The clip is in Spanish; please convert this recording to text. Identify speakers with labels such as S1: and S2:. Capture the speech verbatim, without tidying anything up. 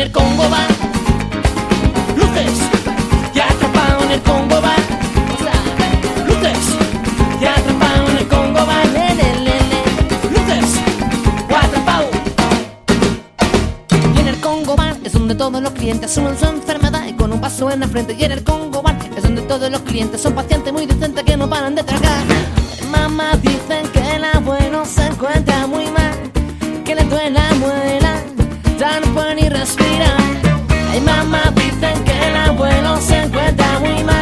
S1: el Congo Bar. Luces, ya atrapado en el Congo Bar. O sea, luces, ya atrapado en el Congo Bar. Le, le, le, le. Luces, o atrapado. Y en el Congo Bar es donde todos los clientes asumen su enfermedad y con un vaso en la frente. Y en el Congo Bar es donde todos los clientes son pacientes muy decentes que no paran de tragar. Mamá dicen que el abuelo se encuentra muy mal, que le duele la muela, ya no puede ni respirar. Ay, mamá dicen que el abuelo se encuentra muy mal.